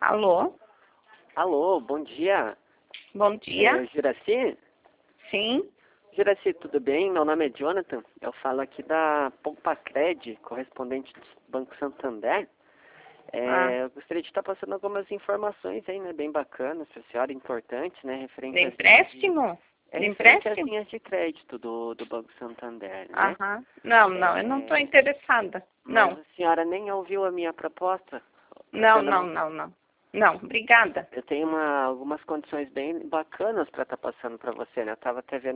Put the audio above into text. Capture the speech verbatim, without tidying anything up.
Alô? Alô, bom dia. Bom dia. É, Juraci? Sim. Juraci, tudo bem? Meu nome é Jonathan. Eu falo aqui da Pompacred, correspondente do Banco Santander. Ah, É, eu gostaria de estar passando algumas informações aí, né? Bem bacanas, para a senhora, importantes, né? Referente de às linhas de... empréstimo? É De referente às empréstimo? linhas de crédito do, do Banco Santander, né? Aham. Não, não, eu não estou É, interessada. mas Não. a senhora nem ouviu a minha proposta? Não, Sendo não, uma não, não. Não, obrigada. Eu tenho uma, algumas condições bem bacanas para estar passando para você, né? Eu estava até vendo